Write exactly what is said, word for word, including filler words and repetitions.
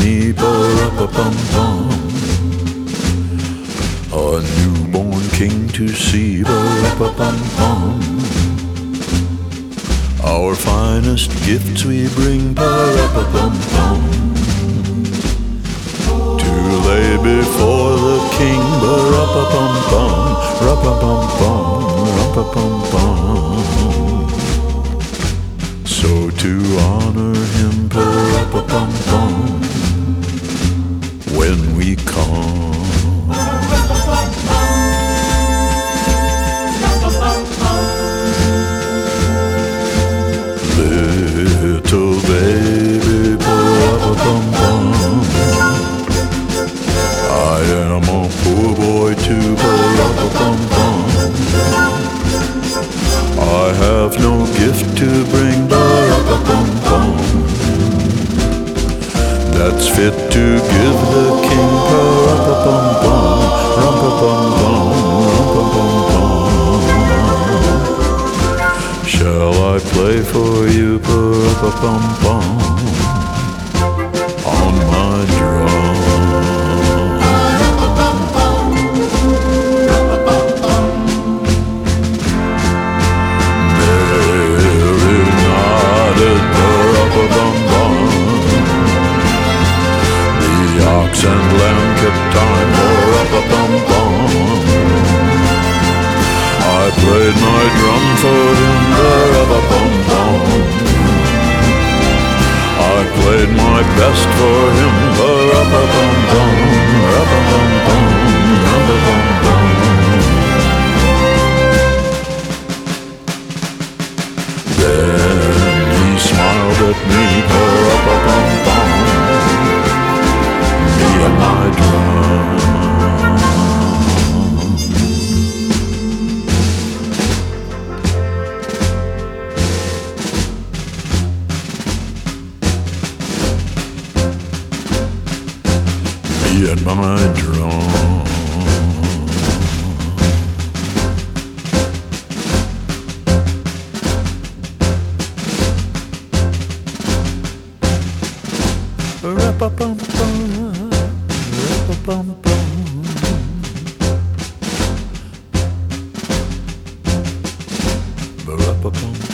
me, ba-ra-pa-pum-pum. A newborn king to see, ba-ra-pa-pum-pum. Our finest gifts we bring, ba-ra-pa-pum-pum, to lay before the king, ba-ra-pa-pum-pum, ra-pa-pum-pum, ra-pa-pum-pum. So to honor him, pa-ra-pa-pum-pum, when we come, little baby, pa-ra-pa-pum-pum, I am a poor boy too, pa-ra-pa-pum-pum. I have no gift to bring, ba-ra-pa-pum-pum, that's fit to give the king, pa-ra-pa-pum-pum, rum-pa-pum-pum, rum-pa-pum-pum. Shall I play for you, pa-ra-pa-pum-pum, on my drum? Ox and lamb kept time, ba-ra-pa-pum-pum. I played my drum for him, ba-ra-pa-pum-pum. I played my best for him, ba-ra-pa-pum-pum, ra-pa-pum-pum, ra-pa-pum-pum. Then he smiled at me, ba-ra-pa-pum-pum, and my drum. Me and my drum. Ra-pa-pum-pum, ra-pa-pum-pum, ra-pa-pum.